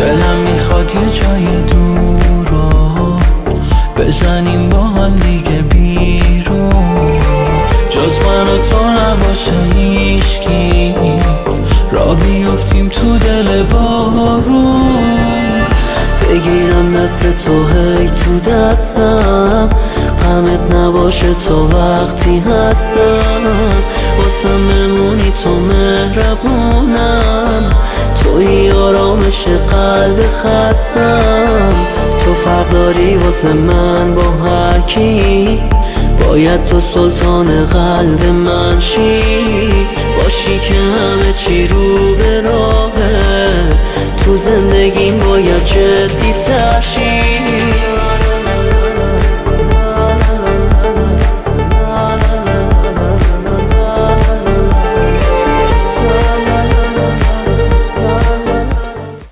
دلم میخواد یه جای دور رو بزنیم با هم دیگه بیرون، جز من و تو نباشه هیچکی، را بیفتیم تو دل بارون. بگیرم دست تو هی تو دستم، غمت نباشه تو وقتی هستم، واسم بمونی تو مهربونم، توی آرامش قلب خستم. تو فرق داری واسه من با هر کی، باید تو سلطان قلب من شی، باشی که همه چی رو به راهه، تو زندگیم باید جدی تر شی.